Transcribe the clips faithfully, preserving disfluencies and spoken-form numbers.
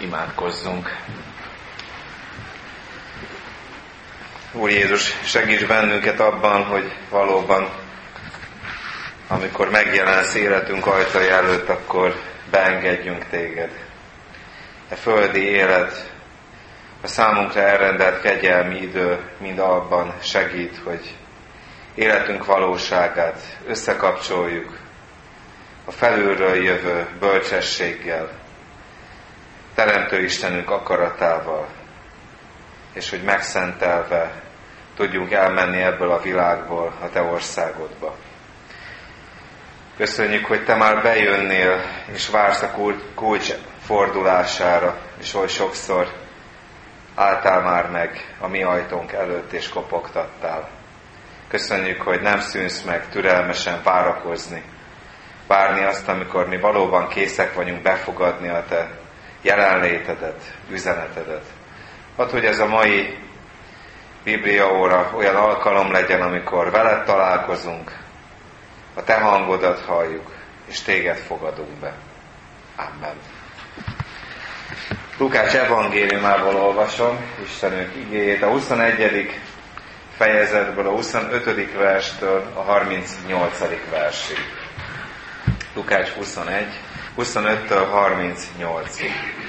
Imádkozzunk. Úr Jézus, segíts bennünket abban, hogy valóban, amikor megjelensz életünk ajtai előtt, akkor beengedjünk téged. A földi élet, a számunkra elrendelt kegyelmi idő mind abban segít, hogy életünk valóságát összekapcsoljuk a felülről jövő bölcsességgel, Teremtő Istenünk akaratával, és hogy megszentelve tudjunk elmenni ebből a világból a Te országodba. Köszönjük, hogy Te már bejönnél, és vársz a kulcs fordulására, és oly sokszor álltál már meg a mi ajtónk előtt, és kopogtattál. Köszönjük, hogy nem szűnsz meg türelmesen várakozni, várni azt, amikor mi valóban készek vagyunk befogadni a Te jelenlétedet, üzenetedet. Hadd, hogy ez a mai Bibliaóra olyan alkalom legyen, amikor veled találkozunk, a Te hangodat halljuk, és Téged fogadunk be. Amen. Lukács evangéliumából olvasom Istenünk igéjét, a huszonegyedik fejezetből, a huszonötödik verstől a harmincnyolcadik versig. Lukács huszonegy, huszonöttől harmincnyolcig.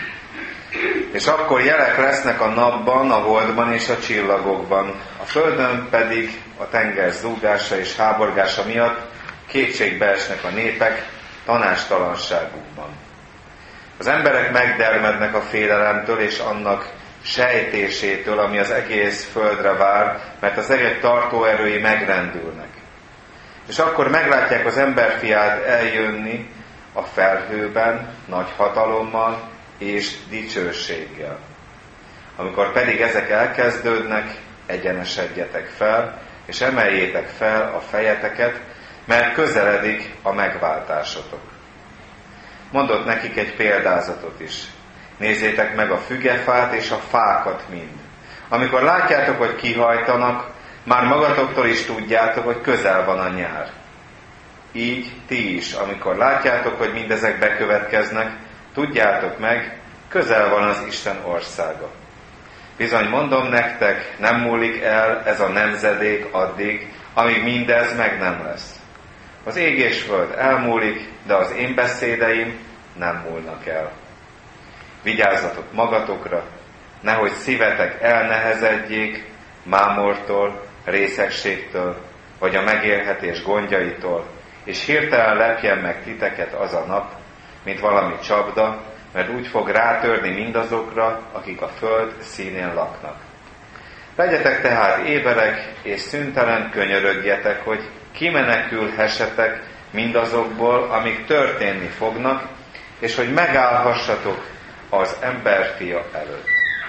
És akkor jelek lesznek a napban, a holdban és a csillagokban, a földön pedig a tenger zúgása és háborgása miatt kétségbe esnek a népek tanástalanságukban. Az emberek megdermednek a félelemtől és annak sejtésétől, ami az egész földre vár, mert az egyek tartóerői megrendülnek. És akkor meglátják az emberfiát eljönni a felhőben, nagy hatalommal és dicsőséggel. Amikor pedig ezek elkezdődnek, egyenesedjetek fel, és emeljétek fel a fejeteket, mert közeledik a megváltásotok. Mondott nekik egy példázatot is. Nézzétek meg a fügefát és a fákat mind. Amikor látjátok, hogy kihajtanak, már magatoktól is tudjátok, hogy közel van a nyár. Így ti is, amikor látjátok, hogy mindezek bekövetkeznek, tudjátok meg, közel van az Isten országa. Bizony mondom nektek, nem múlik el ez a nemzedék addig, amíg mindez meg nem lesz. Az ég és föld elmúlik, de az én beszédeim nem múlnak el. Vigyázzatok magatokra, nehogy szívetek elnehezedjék mámortól, részegségtől, vagy a megélhetés gondjaitól, és hirtelen lepjen meg titeket az a nap, mint valami csapda, mert úgy fog rátörni mindazokra, akik a föld színén laknak. Legyetek tehát éberek, és szüntelen könyörögjetek, hogy kimenekülhessetek mindazokból, amik történni fognak, és hogy megállhassatok az emberfia előtt.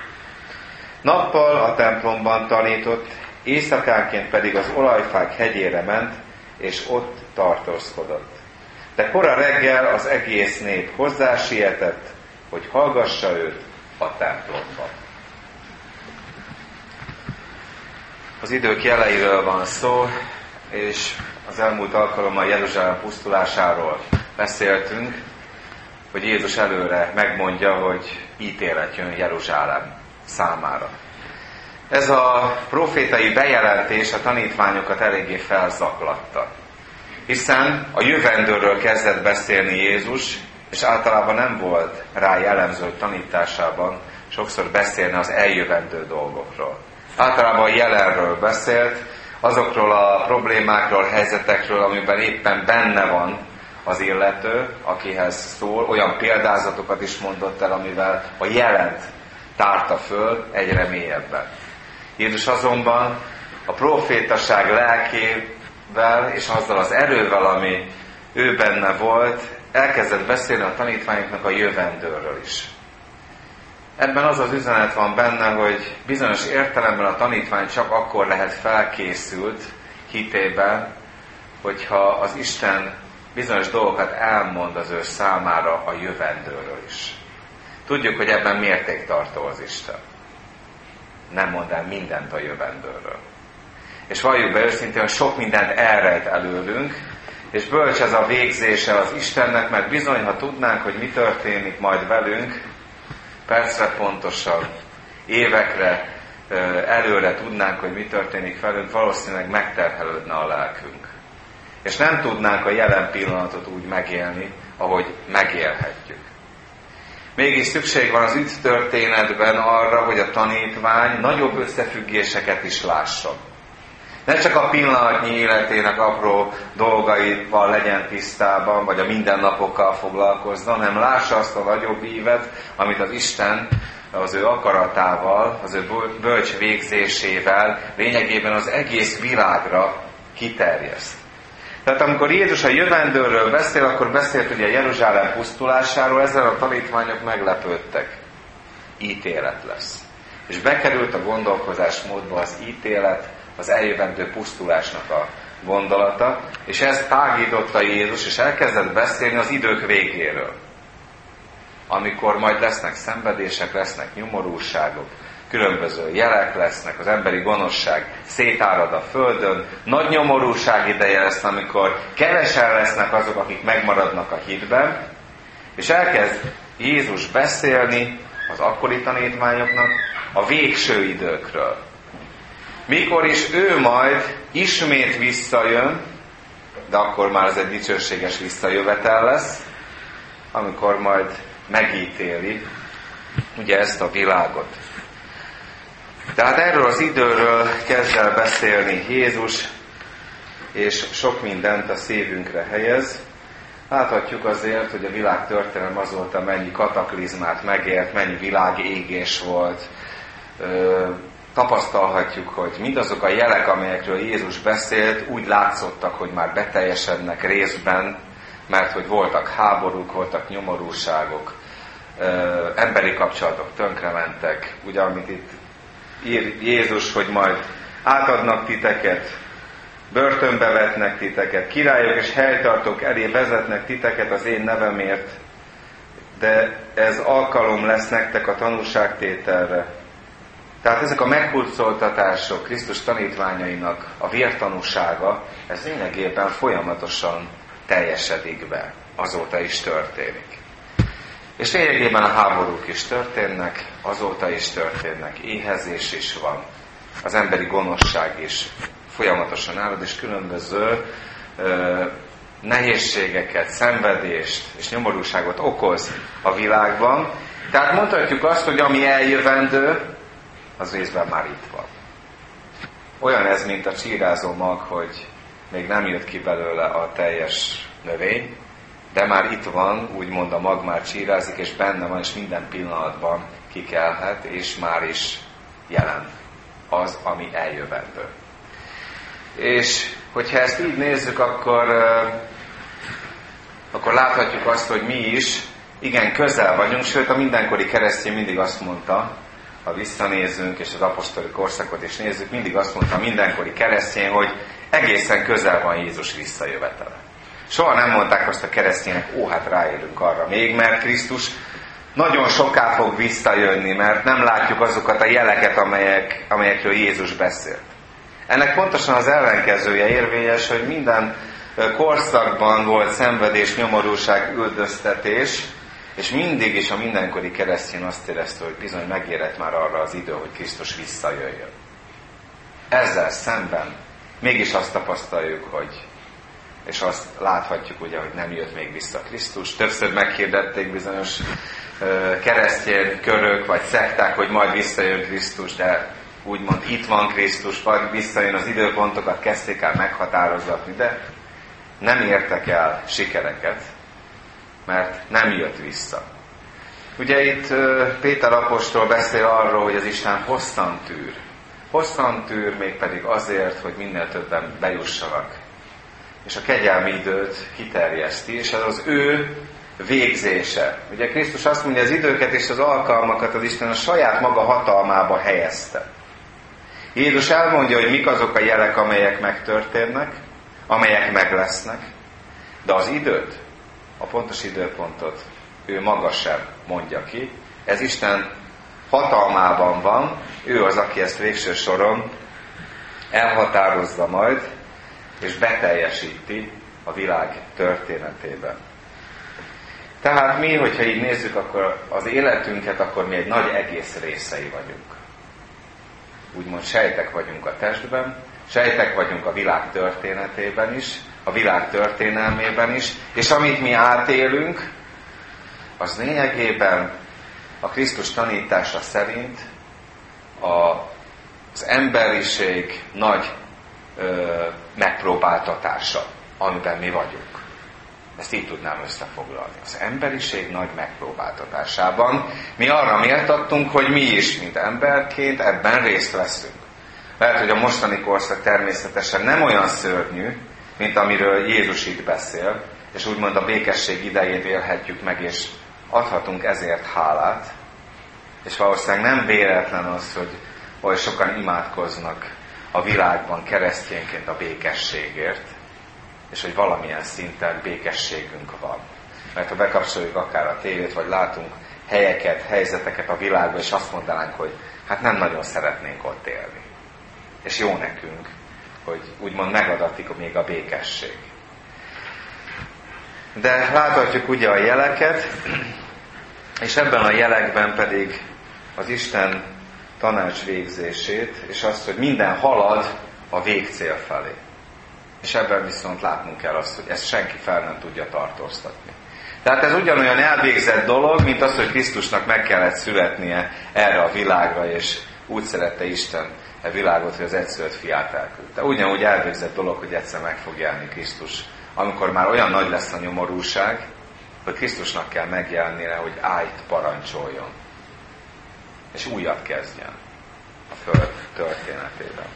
Nappal a templomban tanított, éjszakánként pedig az olajfák hegyére ment, és ott tartózkodott. De kora reggel az egész nép hozzá sietett, hogy hallgassa őt a templomban. Az idők jeleiről van szó, és az elmúlt alkalommal Jeruzsálem pusztulásáról beszéltünk, hogy Jézus előre megmondja, hogy ítélet jön Jeruzsálem számára. Ez a profétai bejelentés a tanítványokat eléggé felzaklatta, hiszen a jövendőről kezdett beszélni Jézus, és általában nem volt rá jellemző tanításában sokszor beszélni az eljövendő dolgokról. Általában a jelenről beszélt, azokról a problémákról, helyzetekről, amiben éppen benne van az illető, akihez szól, olyan példázatokat is mondott el, amivel a jelent tárta föl egyre mélyebben. Jézus azonban a profétaság lelkével és azzal az erővel, ami ő benne volt, elkezdett beszélni a tanítványoknak a jövendőről is. Ebben az az üzenet van benne, hogy bizonyos értelemben a tanítvány csak akkor lehet felkészült hitében, hogyha az Isten bizonyos dolgokat elmond az ő számára a jövendőről is. Tudjuk, hogy ebben mértéktartó az Isten. Nem mond el mindent a jövendőről. És valljuk be őszintén, hogy sok mindent elrejt előlünk, és bölcs ez a végzése az Istennek, mert bizony, ha tudnánk, hogy mi történik majd velünk, percre pontosan, évekre előre tudnánk, hogy mi történik velünk, valószínűleg megterhelődne a lelkünk. És nem tudnánk a jelen pillanatot úgy megélni, ahogy megélhetjük. Mégis szükség van az ügy történetben arra, hogy a tanítvány nagyobb összefüggéseket is lásson. Ne csak a pillanatnyi életének apró dolgaival legyen tisztában, vagy a mindennapokkal foglalkozzon, hanem lássa azt a nagyobb ívet, amit az Isten az ő akaratával, az ő bölcs végzésével lényegében az egész világra kiterjeszt. Tehát amikor Jézus a jövendőről beszél, akkor beszélt ugye Jeruzsálem pusztulásáról, ezzel a tanítványok meglepődtek. Ítélet lesz. És bekerült a gondolkozásmódba az ítélet, az eljövendő pusztulásnak a gondolata, és ezt tágította Jézus, és elkezdett beszélni az idők végéről. Amikor majd lesznek szenvedések, lesznek nyomorúságok, különböző jelek lesznek, az emberi gonoszság szétárad a földön, nagy nyomorúság ideje lesz, amikor kevesen lesznek azok, akik megmaradnak a hitben, és elkezd Jézus beszélni az akkori tanítványoknak a végső időkről. Mikor is ő majd ismét visszajön, de akkor már ez egy dicsőséges visszajövetel lesz, amikor majd megítéli ugye ezt a világot. Tehát erről az időről kezd el beszélni Jézus, és sok mindent a szívünkre helyez. Láthatjuk azért, hogy a világtörténelem azóta mennyi kataklizmát megélt, mennyi világégés volt. Ö, tapasztalhatjuk, hogy mindazok a jelek, amelyekről Jézus beszélt, úgy látszottak, hogy már beteljesednek részben, mert hogy voltak háborúk, voltak nyomorúságok, ö, emberi kapcsolatok tönkrementek, ugye amit itt ír Jézus, hogy majd átadnak titeket, börtönbe vetnek titeket, királyok és helytartók elé vezetnek titeket az én nevemért, de ez alkalom lesz nektek a tanúságtételre. Tehát ezek a meghurcoltatások Krisztus tanítványainak a vértanúsága, ez lényegében folyamatosan teljesedik be, azóta is történik. És lényegében a háborúk is történnek, azóta is történnek, éhezés is van, az emberi gonoszság is folyamatosan állad, és különböző ö, nehézségeket, szenvedést és nyomorúságot okoz a világban. Tehát mondhatjuk azt, hogy ami eljövendő, az részben már itt van. Olyan ez, mint a csírázó mag, hogy még nem jött ki belőle a teljes növény, de már itt van, úgymond a mag már csírázik, és benne van, és minden pillanatban kikelhet, és már is jelen az, ami eljövendő. És hogyha ezt így nézzük, akkor, akkor láthatjuk azt, hogy mi is igen közel vagyunk, sőt a mindenkori keresztény mindig azt mondta, ha visszanézzünk, és az apostoli korszakot is nézzük, mindig azt mondta a mindenkori keresztény, hogy egészen közel van Jézus visszajövetele. Soha nem mondták azt a keresztények, ó, hát ráérünk arra még, mert Krisztus nagyon soká fog visszajönni, mert nem látjuk azokat a jeleket, amelyek, amelyekről Jézus beszélt. Ennek pontosan az ellenkezője érvényes, hogy minden korszakban volt szenvedés, nyomorúság, üldöztetés, és mindig is a mindenkori keresztény azt érezte, hogy bizony megérett már arra az idő, hogy Krisztus visszajöjjön. Ezzel szemben mégis azt tapasztaljuk, hogy és azt láthatjuk ugye, hogy nem jött még vissza Krisztus. Többször meghirdették bizonyos uh, keresztény körök, vagy szekták, hogy majd visszajön Krisztus, de úgymond itt van Krisztus, vagy visszajön, az időpontokat kezdték el meghatározatni, de nem értek el sikereket, mert nem jött vissza. Ugye itt uh, Péter apostol beszél arról, hogy az Isten hosszan tűr. Hosszan tűr, mégpedig azért, hogy minél többen bejussanak. És a kegyelmi időt kiterjeszti, és ez az ő végzése. Ugye Krisztus azt mondja, az időket és az alkalmakat az Isten a saját maga hatalmába helyezte. Jézus elmondja, hogy mik azok a jelek, amelyek megtörténnek, amelyek meglesznek, de az időt, a pontos időpontot ő maga sem mondja ki. Ez Isten hatalmában van, ő az, aki ezt végső soron elhatározza majd, és beteljesíti a világ történetében. Tehát mi, hogyha így nézzük, akkor az életünket, akkor mi egy nagy egész részei vagyunk. Úgymond sejtek vagyunk a testben, sejtek vagyunk a világ történetében is, a világ történelmében is, és amit mi átélünk, az lényegében a Krisztus tanítása szerint a, az emberiség nagy ö, megpróbáltatása, amiben mi vagyunk. Ezt így tudnám összefoglalni. Az emberiség nagy megpróbáltatásában mi arra méltattunk, hogy mi is, mint emberként ebben részt veszünk. Lehet, hogy a mostani korszak természetesen nem olyan szörnyű, mint amiről Jézus itt beszél, és úgymond a békesség idejét élhetjük meg, és adhatunk ezért hálát. És valószínűleg nem véletlen az, hogy oly sokan imádkoznak a világban keresztényként a békességért, és hogy valamilyen szinten békességünk van. Mert ha bekapcsoljuk akár a tévét, vagy látunk helyeket, helyzeteket a világban, és azt mondanánk, hogy hát nem nagyon szeretnénk ott élni. És jó nekünk, hogy úgymond megadatik még a békesség. De láthatjuk ugye a jeleket, és ebben a jelekben pedig az Isten tanács végzését, és azt, hogy minden halad a végcél felé. És ebben viszont látnunk kell azt, hogy ezt senki fel nem tudja tartóztatni. Tehát ez ugyanolyan elvégzett dolog, mint az, hogy Krisztusnak meg kellett születnie erre a világra, és úgy szerette Isten a világot, hogy az egyszülött fiát elküldte. Ugyanúgy elvégzett dolog, hogy egyszer meg fog jelenni Krisztus, amikor már olyan nagy lesz a nyomorúság, hogy Krisztusnak kell megjelennie, hogy állt parancsoljon. És újat kezdjen a Föld történetében.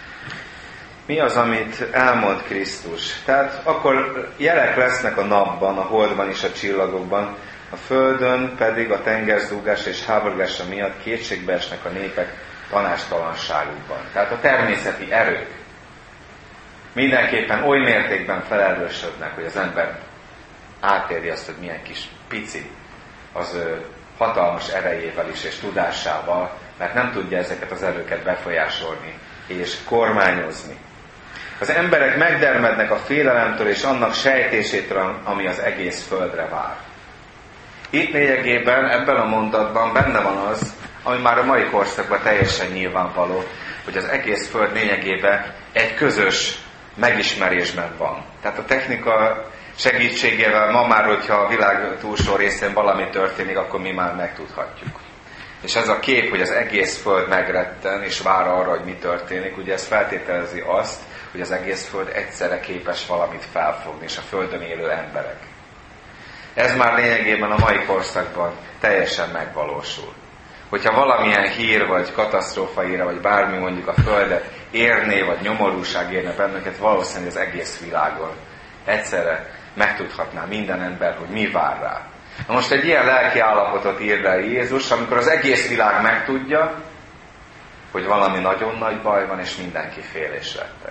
Mi az, amit elmond Krisztus? Tehát akkor jelek lesznek a napban, a holdban és a csillagokban, a földön pedig a tengerzúgás és háborgása miatt kétségbe esnek a népek tanástalanságukban. Tehát a természeti erők mindenképpen oly mértékben felerősödnek, hogy az ember átéri azt, hogy milyen kis pici az ő hatalmas erejével is és tudásával, mert nem tudja ezeket az erőket befolyásolni és kormányozni. Az emberek megdermednek a félelemtől és annak sejtésétől, ami az egész földre vár. Itt lényegében ebben a mondatban benne van az, ami már a mai korszakban teljesen nyilvánvaló, hogy az egész föld lényegében egy közös megismerésben van. Tehát a technika segítségével ma már, hogyha a világ túlsó részén valami történik, akkor mi már megtudhatjuk. És ez a kép, hogy az egész föld megretten és vár arra, hogy mi történik, ugye ez feltételezi azt, hogy az egész föld egyszerre képes valamit felfogni, és a földön élő emberek. Ez már lényegében a mai korszakban teljesen megvalósul. Hogyha valamilyen hír, vagy katasztrófa híre, vagy bármi mondjuk a földet érné, vagy nyomorúság érne bennünket, valószínűleg az egész világon egyszerre megtudhatná minden ember, hogy mi vár rá. Na most egy ilyen lelki állapotot ír le Jézus, amikor az egész világ megtudja, hogy valami nagyon nagy baj van, és mindenki fél és retteg.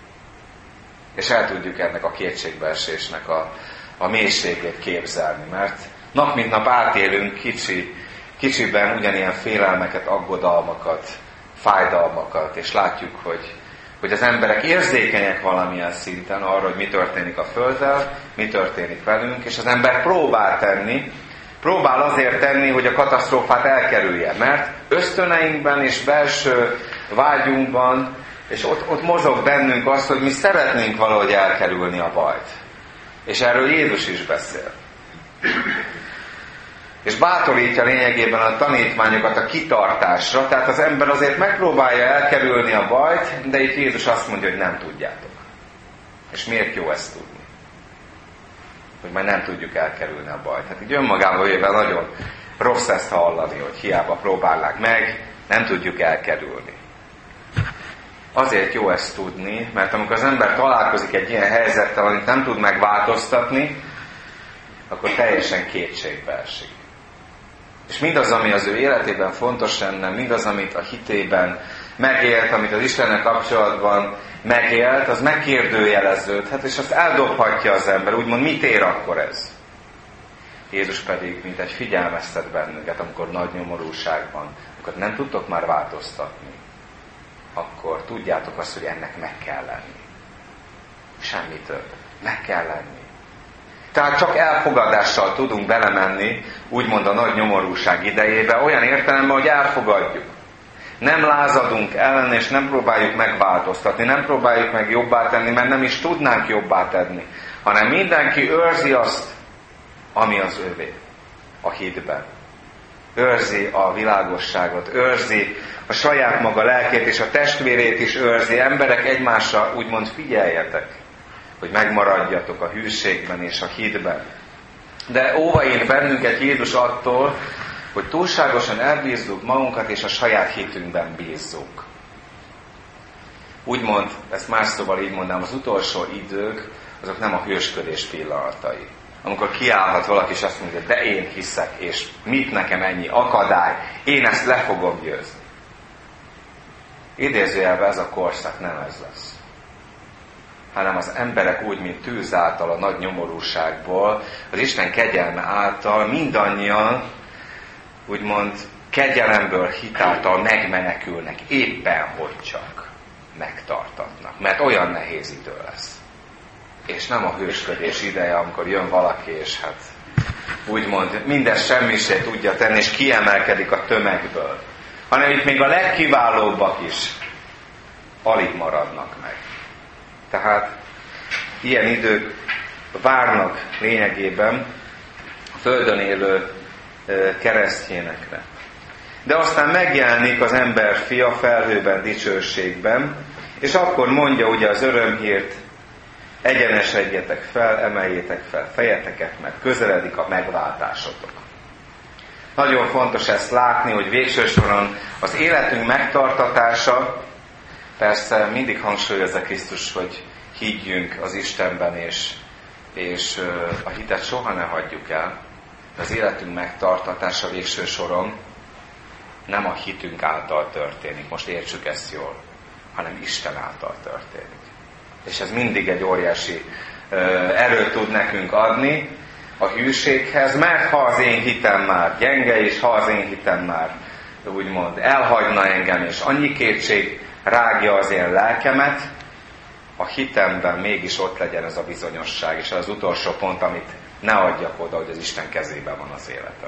És el tudjuk ennek a kétségbeesésnek a, a mélységét képzelni, mert nap mint nap átélünk kicsi, kicsiben ugyanilyen félelmeket, aggodalmakat, fájdalmakat, és látjuk, hogy, hogy az emberek érzékenyek valamilyen szinten arra, hogy mi történik a Földdel, mi történik velünk, és az ember próbál tenni, próbál azért tenni, hogy a katasztrófát elkerülje, mert ösztöneinkben és belső vágyunkban, és ott, ott mozog bennünk azt, hogy mi szeretnénk valahogy elkerülni a bajt. És erről Jézus is beszél. És bátorítja lényegében a tanítványokat a kitartásra, tehát az ember azért megpróbálja elkerülni a bajt, de itt Jézus azt mondja, hogy nem tudjátok. És miért jó ezt tudni? Hogy majd nem tudjuk elkerülni a bajt. Hát így önmagában véve nagyon rossz ezt hallani, hogy hiába próbálnánk meg, nem tudjuk elkerülni. Azért jó ezt tudni, mert amikor az ember találkozik egy ilyen helyzettel, amit nem tud megváltoztatni, akkor teljesen kétségbe esik. És mindaz, ami az ő életében fontos lenne, mindaz, amit a hitében megélt, amit az Istennel kapcsolatban megélt, az megkérdőjeleződhet, és azt eldobhatja az ember, úgymond mit ér akkor ez? Jézus pedig, mint egy figyelmeztet bennünket, amikor nagy nyomorúságban, amikor nem tudtok már változtatni, akkor tudjátok azt, hogy ennek meg kell lenni. Semmi több. Meg kell lenni. Tehát csak elfogadással tudunk belemenni, úgymond a nagy nyomorúság idejébe, olyan értelemben, hogy elfogadjuk. Nem lázadunk ellen, és nem próbáljuk megváltoztatni, nem próbáljuk meg jobbá tenni, mert nem is tudnánk jobbá tenni, hanem mindenki őrzi azt, ami az övé a hitben. Őrzi a világosságot, őrzi a saját maga lelkét, és a testvérét is őrzi. Emberek, egymásra úgymond figyeljetek, hogy megmaradjatok a hűségben és a hitben. De óvaint bennünket Jézus attól, hogy túlságosan elbízzuk magunkat, és a saját hitünkben bízzunk. Úgymond, ezt más szóval így mondanám, az utolsó idők, azok nem a hősködés pillanatai. Amikor kiállhat valaki, és azt mondja, de én hiszek, és mit nekem ennyi akadály, én ezt le fogom győzni. Idézőjelben ez a korszak nem ez lesz. Hanem az emberek úgy, mint tűz által a nagy nyomorúságból, az Isten kegyelme által mindannyian, úgymond kegyelemből, hitáltal megmenekülnek, éppen hogy csak megtartatnak. Mert olyan nehéz idő lesz. És nem a hősködés ideje, amikor jön valaki, és hát úgymond mindez semmisé tudja tenni, és kiemelkedik a tömegből. Hanem itt még a legkiválóbbak is alig maradnak meg. Tehát ilyen idők várnak lényegében a földön élő keresztjénekre. De aztán megjelenik az ember fia felhőben, dicsőségben, és akkor mondja ugye az örömhírt, egyenesedjetek fel, emeljétek fel fejeteket, mert közeledik a megváltásotok. Nagyon fontos ezt látni, hogy végső soron az életünk megtartatása, persze mindig hangsúlyozza Krisztus, hogy higgyünk az Istenben, és, és a hitet soha ne hagyjuk el. Az életünk megtartatása végső soron nem a hitünk által történik, most értsük ezt jól, hanem Isten által történik. És ez mindig egy óriási ö, erőt tud nekünk adni a hűséghez, mert ha az én hitem már gyenge, és ha az én hitem már úgymond elhagyna engem, és annyi kétség rágja az én lelkemet, a hitemben mégis ott legyen ez a bizonyosság, és az utolsó pont, amit ne adjak oda, hogy az Isten kezében van az életem.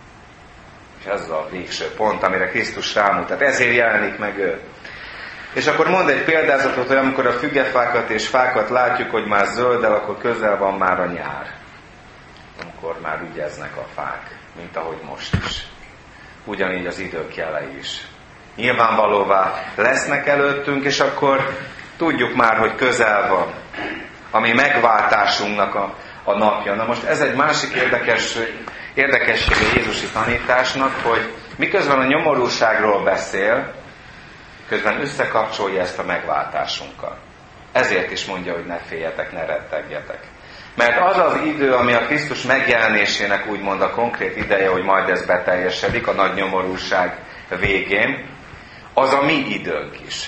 És ez a végső pont, amire Krisztus rámutat. Ezért jelenik meg ő. És akkor mond egy példázatot, hogy amikor a fügefákat és fákat látjuk, hogy már zöldel, akkor közel van már a nyár. Amikor már ügyeznek a fák, mint ahogy most is. Ugyanígy az idők jelei is. Nyilvánvalóvá lesznek előttünk, és akkor tudjuk már, hogy közel van. Ami megváltásunknak a, a napja. Na most ez egy másik érdekes, érdekessége Jézusi tanításnak, hogy miközben a nyomorúságról beszél, közben összekapcsolja ezt a megváltásunkkal. Ezért is mondja, hogy ne féljetek, ne rettegjetek. Mert az az idő, ami a Krisztus megjelenésének úgymond a konkrét ideje, hogy majd ez beteljesedik, a nagy nyomorúság végén, az a mi időnk is.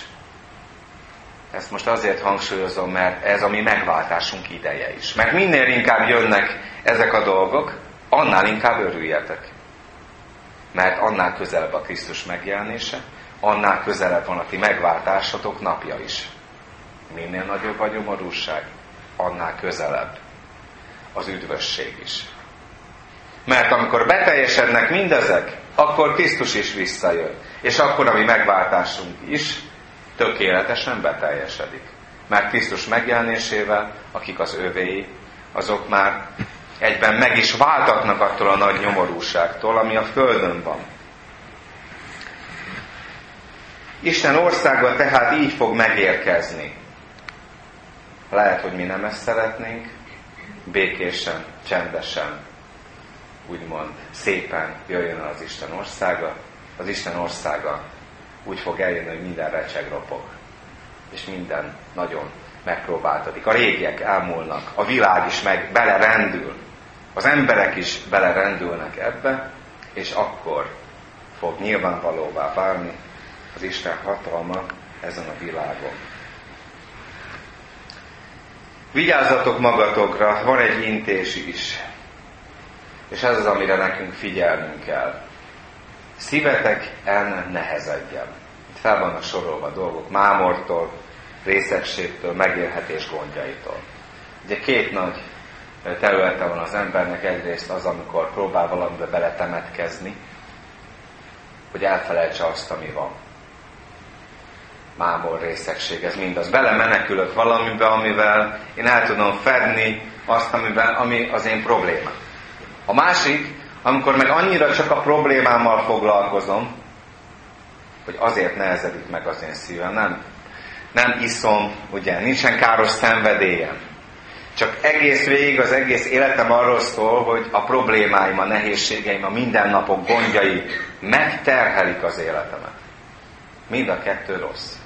Ezt most azért hangsúlyozom, mert ez a mi megváltásunk ideje is. Mert minél inkább jönnek ezek a dolgok, annál inkább örüljetek. Mert annál közelebb a Krisztus megjelenése, annál közelebb van a ti megváltásotok napja is. Minél nagyobb a nyomorúság, annál közelebb az üdvösség is. Mert amikor beteljesednek mindezek, akkor Krisztus is visszajön. És akkor a mi megváltásunk is tökéletesen beteljesedik. Mert Krisztus megjelenésével, akik az övéi, azok már egyben meg is váltatnak attól a nagy nyomorúságtól, ami a földön van. Isten országa tehát így fog megérkezni. Lehet, hogy mi nem ezt szeretnénk, békésen, csendesen, úgymond szépen jöjjön az Isten országa. Az Isten országa úgy fog eljönni, hogy minden recseg ropog, és minden nagyon megpróbáltatik. A régiek elmúlnak, a világ is meg belerendül, az emberek is belerendülnek ebbe, és akkor fog nyilvánvalóvá válni az Isten hatalma ezen a világon. Vigyázzatok magatokra, van egy intés is. És ez az, amire nekünk figyelnünk kell. Szívetek el ne nehezedjen. Itt fel vannak sorolva dolgok, mámortól, részegségtől, megélhetés gondjaitól. Ugye két nagy területe van az embernek, egyrészt az, amikor próbál valamibe beletemetkezni, hogy elfelejtse azt, ami van. Mámor, részegség, ez mindaz. Belemenekülök valamibe, amivel én el tudom fedni azt, amiben, ami az én problémám. A másik, amikor meg annyira csak a problémámmal foglalkozom, hogy azért nehezedik meg az én szívem. Nem, nem iszom, ugye, nincsen káros szenvedélyem. Csak egész végig az egész életem arról szól, hogy a problémáim, a nehézségeim, a mindennapok gondjai megterhelik az életemet. Mind a kettő rossz.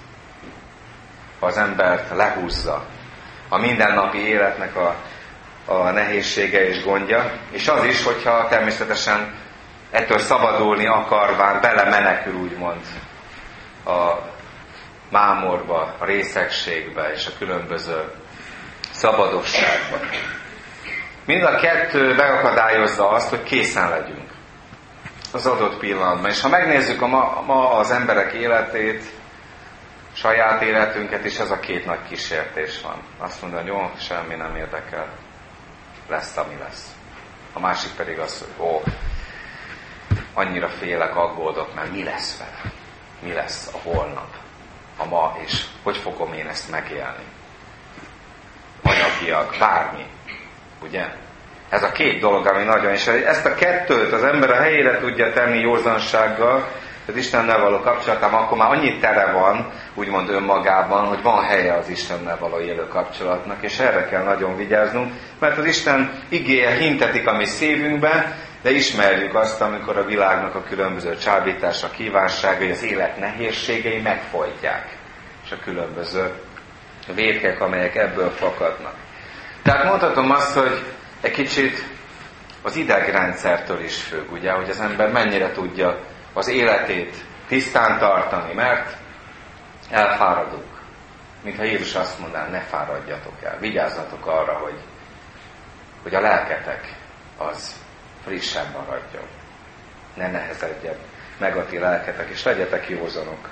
Ha az embert lehúzza a mindennapi életnek a, a nehézsége és gondja, és az is, hogyha természetesen ettől szabadulni akarván belemenekül, úgymond, a mámorba, a részegségbe és a különböző szabadosságba. Mind a kettő megakadályozza azt, hogy készen legyünk az adott pillanatban. És ha megnézzük a ma, ma az emberek életét, saját életünket is, ez a két nagy kísértés van. Azt mondja, hogy jó, semmi nem érdekel, lesz, ami lesz. A másik pedig az, hogy ó, annyira félek, aggódok, mert mi lesz vele? Mi lesz a holnap, a ma, és hogy fogom én ezt megélni? Anyagiak, bármi, ugye? Ez a két dolog, ami nagyon, és ezt a kettőt az ember a helyére tudja tenni józansággal, az Istennel való kapcsolatában, akkor már annyi tere van, úgymond önmagában, hogy van helye az Istennel való élő kapcsolatnak, és erre kell nagyon vigyáznunk, mert az Isten igéje hintetik a mi szívünkben, de ismerjük azt, amikor a világnak a különböző csábítása, kívánságai, az élet nehézségei megfojtják, és a különböző vétkek, amelyek ebből fakadnak. Tehát mondhatom azt, hogy egy kicsit az idegrendszertől is függ, ugye, hogy az ember mennyire tudja az életét tisztán tartani, mert elfáradunk. Mintha Jézus azt mondaná, ne fáradjatok el, vigyázzatok arra, hogy, hogy a lelketek az frissen maradjon. Ne nehezedjen meg a ti lelketek, és legyetek józanok.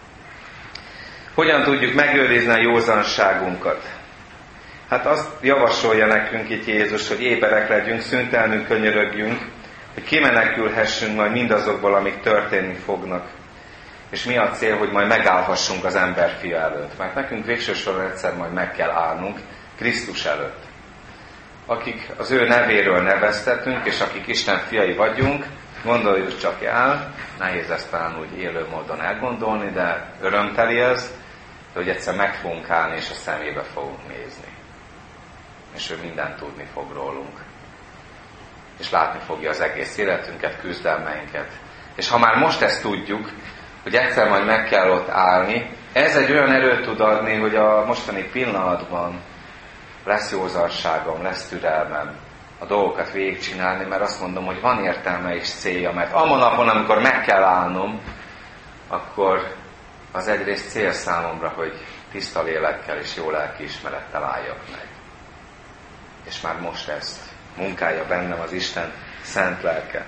Hogyan tudjuk megőrizni a józanságunkat? Hát azt javasolja nekünk itt Jézus, hogy éberek legyünk, szüntelenül könyörögjünk, hogy kimenekülhessünk majd mindazokból, amik történni fognak. És mi a cél, hogy majd megállhassunk az emberfia előtt. Mert nekünk végső soron egyszer majd meg kell állnunk Krisztus előtt. Akik az ő nevéről neveztetünk, és akik Isten fiai vagyunk, gondoljuk csak el, nehéz ezt talán úgy élő módon elgondolni, de örömteli ez, hogy egyszer meg fogunk állni, és a szemébe fogunk nézni. És ő mindent tudni fog rólunk. És látni fogja az egész életünket, küzdelmeinket. És ha már most ezt tudjuk, hogy egyszer majd meg kell ott állni, ez egy olyan erőt tud adni, hogy a mostani pillanatban lesz józanságom, lesz türelmem a dolgokat végigcsinálni, mert azt mondom, hogy van értelme és célja, mert amon napon, amikor meg kell állnom, akkor az egyrészt cél számomra, hogy tiszta lélekkel és jó lelkiismerettel álljak meg. És már most ezt munkálja bennem az Isten szent lelke.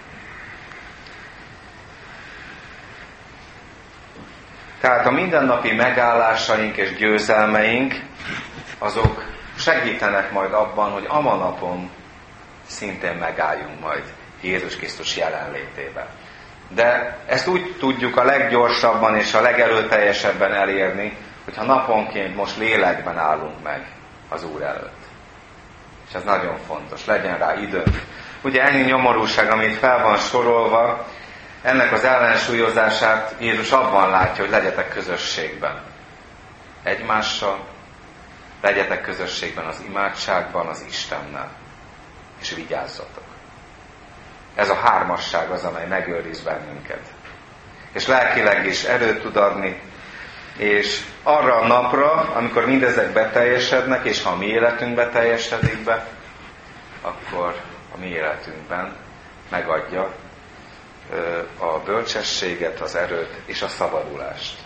Tehát a mindennapi megállásaink és győzelmeink, azok segítenek majd abban, hogy a napon szintén megálljunk majd Jézus Krisztus jelenlétében. De ezt úgy tudjuk a leggyorsabban és a legerőteljesebben elérni, hogyha naponként most lélekben állunk meg az Úr előtt. És ez nagyon fontos, legyen rá időnk. Ugye ennyi nyomorúság, amit fel van sorolva, ennek az ellensúlyozását Jézus abban látja, hogy legyetek közösségben. Egymással, legyetek közösségben az imádságban, az Istennel. És vigyázzatok. Ez a hármasság az, amely megőriz bennünket. És lelkileg is erőt tud adni, és arra a napra, amikor mindezek beteljesednek, és ha a mi életünk beteljesedik be, akkor a mi életünkben megadja a bölcsességet, az erőt és a szabadulást.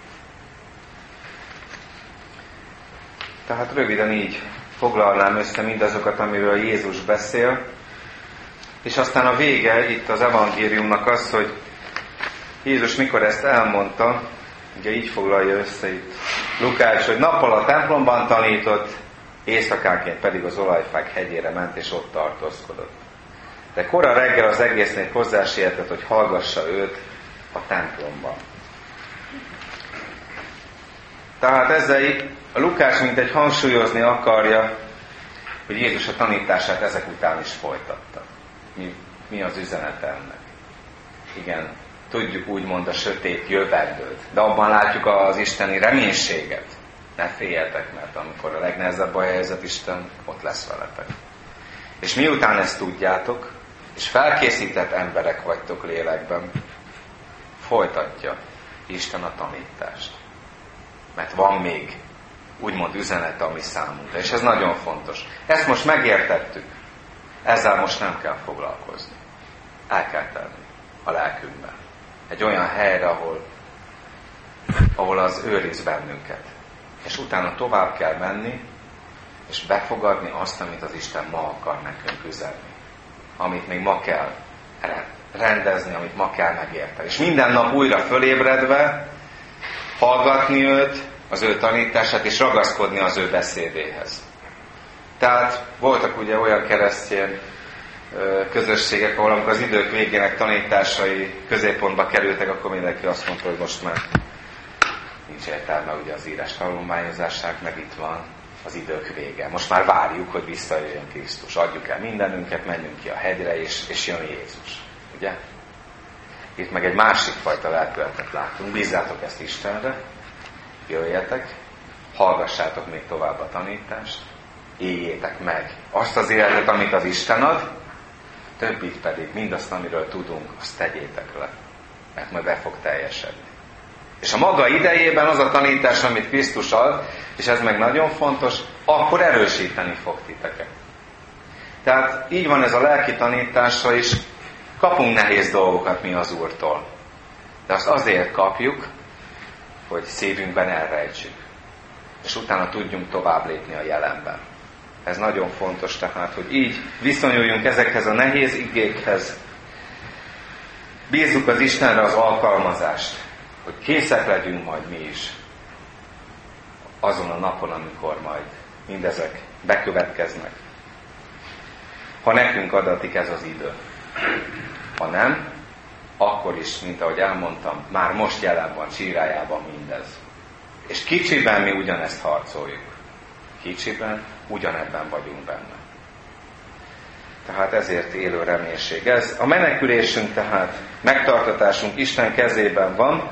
Tehát röviden így foglalnám össze mindazokat, amiről Jézus beszél, és aztán a vége itt az evangéliumnak az, hogy Jézus mikor ezt elmondta, ugye így foglalja össze itt Lukács, hogy nappal a templomban tanított, éjszakánként pedig az olajfák hegyére ment, és ott tartózkodott. De kora reggel az egész nép hozzásietett, hogy hallgassa őt a templomban. Tehát ezzel a Lukács mintegy hangsúlyozni akarja, hogy Jézus a tanítását ezek után is folytatta. Mi, mi az üzenete ennek? Igen, tudjuk úgymond a sötét jövendőt, de abban látjuk az isteni reménységet. Ne féljetek, mert amikor a legnehezebb baj helyzet, Isten ott lesz veletek. És miután ezt tudjátok, és felkészített emberek vagytok lélekben, folytatja Isten a tanítást. Mert van még úgymond üzenete a mi számunkra, és ez nagyon fontos. Ezt most megértettük, ezzel most nem kell foglalkozni. El kell tenni a lelkünkben. Egy olyan helyre, ahol, ahol az őriz bennünket. És utána tovább kell menni, és befogadni azt, amit az Isten ma akar nekünk üzenni. Amit még ma kell rendezni, amit ma kell megérteni. És minden nap újra fölébredve hallgatni őt, az ő tanítását, és ragaszkodni az ő beszédéhez. Tehát voltak ugye olyan keresztény közösségek, ahol amikor az idők végének tanításai középpontba kerültek, akkor mindenki azt mondta, hogy most már nincs értelme ugye az írás tanulmányozásának, meg itt van az idők vége. Most már várjuk, hogy visszajöjjön Krisztus. Adjuk el mindenünket, menjünk ki a hegyre, és, és jön Jézus. Ugye? Itt meg egy másik fajta lelkületet látunk. Bízzátok ezt Istenre, jöjjetek, hallgassátok még tovább a tanítást, éljétek meg azt az életet, amit az Isten ad, többit pedig, mindazt, amiről tudunk, azt tegyétek le, mert majd be fog teljesedni. És a maga idejében az a tanítás, amit Krisztus ad, és ez meg nagyon fontos, akkor erősíteni fog titeket. Tehát így van ez a lelki tanításra is, kapunk nehéz dolgokat mi az Úrtól. De azt azért kapjuk, hogy szívünkben elrejtsük. És utána tudjunk tovább lépni a jelenben. Ez nagyon fontos tehát, hogy így viszonyuljunk ezekhez a nehéz igékhez. Bízzuk az Istenre az alkalmazást, hogy készek legyünk majd mi is azon a napon, amikor majd mindezek bekövetkeznek. Ha nekünk adatik ez az idő. Ha nem, akkor is, mint ahogy elmondtam, már most jelen van csírájában mindez. És kicsiben mi ugyanezt harcoljuk. Kicsiben ugyanebben vagyunk benne. Tehát ezért élő reménység. Ez a menekülésünk tehát, megtartatásunk Isten kezében van.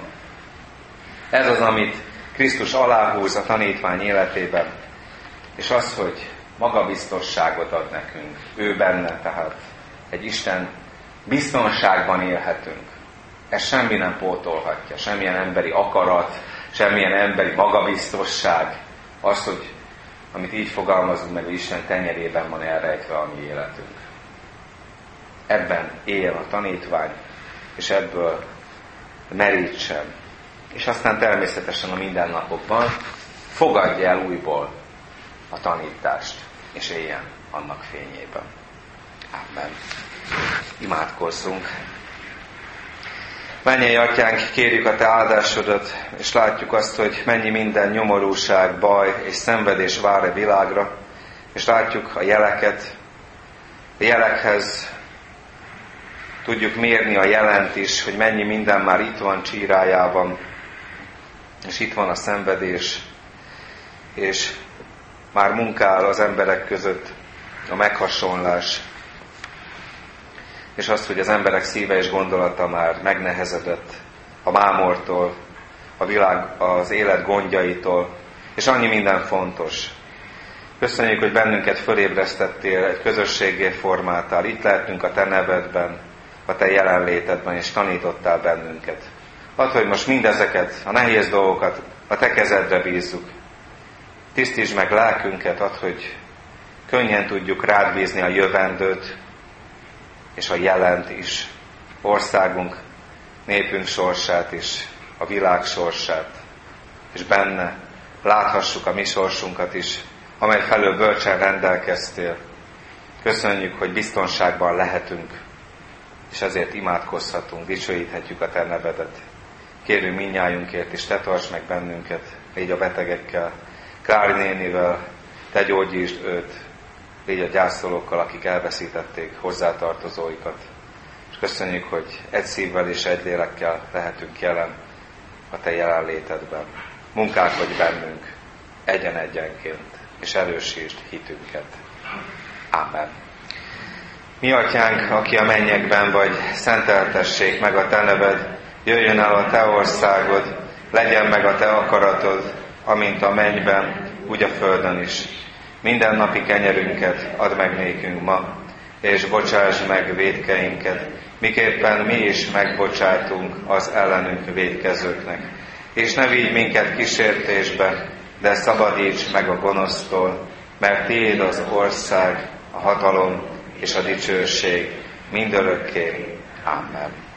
Ez az, amit Krisztus aláhúz a tanítvány életében. És az, hogy magabiztosságot ad nekünk. Ő benne, tehát egy Isten biztonságban élhetünk. Ez semmi nem pótolhatja. Semmilyen emberi akarat, semmilyen emberi magabiztosság. Az, hogy amit így fogalmazunk meg, hogy Isten tenyerében van elrejtve a mi életünk. Ebben éljen a tanítvány, és ebből merítsen. És aztán természetesen a mindennapokban fogadja el újból a tanítást, és éljen annak fényében. Amen. Imádkozzunk. Mennyei Atyánk, kérjük a Te áldásodat, és látjuk azt, hogy mennyi minden nyomorúság, baj és szenvedés vár a világra, és látjuk a jeleket. A jelekhez tudjuk mérni a jelent is, hogy mennyi minden már itt van csírájában, és itt van a szenvedés, és már munkál az emberek között a meghasonlás, és azt, hogy az emberek szíve és gondolata már megnehezedett a mámortól, a világ, az élet gondjaitól, és annyi minden fontos. Köszönjük, hogy bennünket fölébresztettél, egy közösségé formáltál, itt lehetünk a Te nevedben, a Te jelenlétedben, és tanítottál bennünket. Add, hogy most mindezeket, a nehéz dolgokat a Te kezedre bízzuk. Tisztítsd meg lelkünket, add, hogy könnyen tudjuk rád bízni a jövendőt, és a jelent is, országunk, népünk sorsát is, a világ sorsát, és benne láthassuk a mi sorsunkat is, amely felől bölcsen rendelkeztél. Köszönjük, hogy biztonságban lehetünk, és ezért imádkozhatunk, dicsőíthetjük a Te nevedet. Kérünk mindnyájunkért, és Te tarts meg bennünket, légy a betegekkel, Klári nénivel, Te gyógyítsd őt, légy a gyászolókkal, akik elveszítették hozzátartozóikat. És köszönjük, hogy egy szívvel és egy lélekkel lehetünk jelen a Te jelenlétedben. Munkálkodj bennünk egyen-egyenként, és erősítsd hitünket. Ámen. Mi atyánk, aki a mennyekben vagy, szenteltessék meg a Te neved, jöjjön el a Te országod, legyen meg a Te akaratod, amint a mennyben, úgy a földön is. Minden napi kenyerünket add meg nékünk ma, és bocsásd meg vétkeinket, miképpen mi is megbocsátunk az ellenünk vétkezőknek. És ne vigy minket kísértésbe, de szabadíts meg a gonosztól, mert Tiéd az ország, a hatalom és a dicsőség mindörökké. Amen.